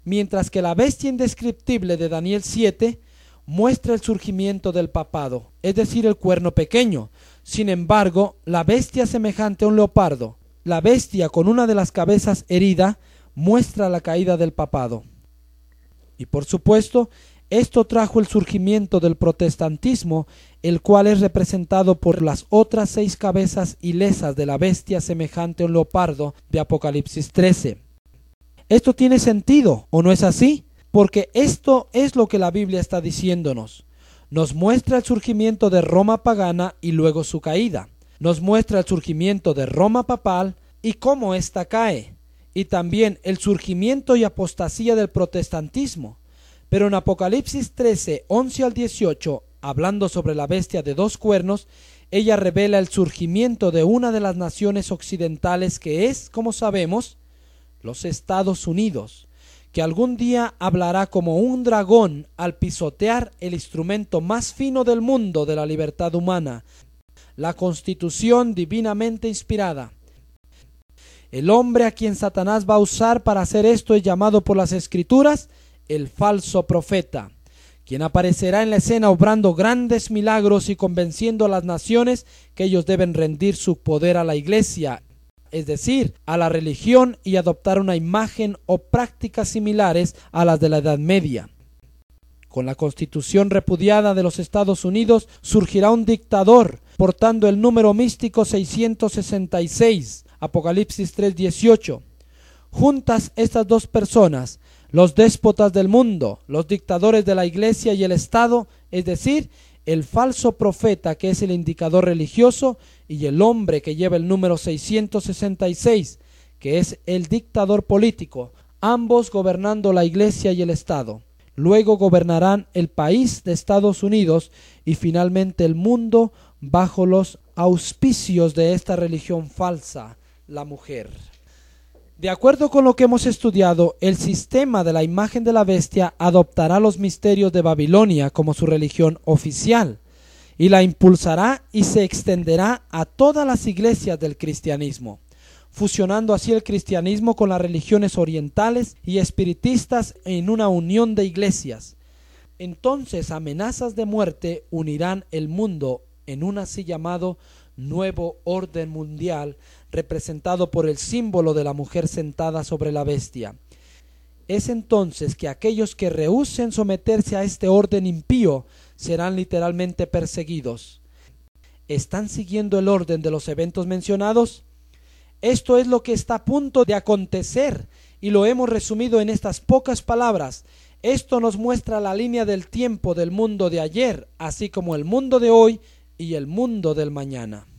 mientras que la bestia indescriptible de Daniel 7 muestra el surgimiento del papado, es decir, el cuerno pequeño. Sin embargo, la bestia semejante a un leopardo, la bestia con una de las cabezas herida, muestra la caída del papado. Y por supuesto, esto trajo el surgimiento del protestantismo, el cual es representado por las otras 6 cabezas ilesas de la bestia semejante a un leopardo de Apocalipsis 13. Esto tiene sentido, ¿o no es así? Porque esto es lo que la Biblia está diciéndonos. Nos muestra el surgimiento de Roma pagana y luego su caída. Nos muestra el surgimiento de Roma papal y cómo ésta cae. Y también el surgimiento y apostasía del protestantismo. Pero en Apocalipsis 13, 11 al 18, hablando sobre la bestia de 2 cuernos, ella revela el surgimiento de una de las naciones occidentales que es, como sabemos, los Estados Unidos, que algún día hablará como un dragón al pisotear el instrumento más fino del mundo de la libertad humana, la Constitución divinamente inspirada. El hombre a quien Satanás va a usar para hacer esto es llamado por las Escrituras el falso profeta, quien aparecerá en la escena obrando grandes milagros y convenciendo a las naciones que ellos deben rendir su poder a la iglesia, es decir, a la religión, y adoptar una imagen o prácticas similares a las de la Edad Media. Con la Constitución repudiada de los Estados Unidos surgirá un dictador portando el número místico 666, Apocalipsis 3:18. Juntas estas 2 personas, los déspotas del mundo, los dictadores de la iglesia y el Estado, es decir, el falso profeta que es el indicador religioso y el hombre que lleva el número 666, que es el dictador político, ambos gobernando la iglesia y el Estado. Luego gobernarán el país de Estados Unidos y finalmente el mundo bajo los auspicios de esta religión falsa, la mujer. De acuerdo con lo que hemos estudiado, el sistema de la imagen de la bestia adoptará los misterios de Babilonia como su religión oficial y la impulsará y se extenderá a todas las iglesias del cristianismo, fusionando así el cristianismo con las religiones orientales y espiritistas en una unión de iglesias. Entonces amenazas de muerte unirán el mundo en un así llamado nuevo orden mundial, representado por el símbolo de la mujer sentada sobre la bestia. Es entonces que aquellos que rehúsen someterse a este orden impío serán literalmente perseguidos. ¿Están siguiendo el orden de los eventos mencionados? Esto es lo que está a punto de acontecer y lo hemos resumido en estas pocas palabras. Esto nos muestra la línea del tiempo del mundo de ayer, así como el mundo de hoy y el mundo del mañana.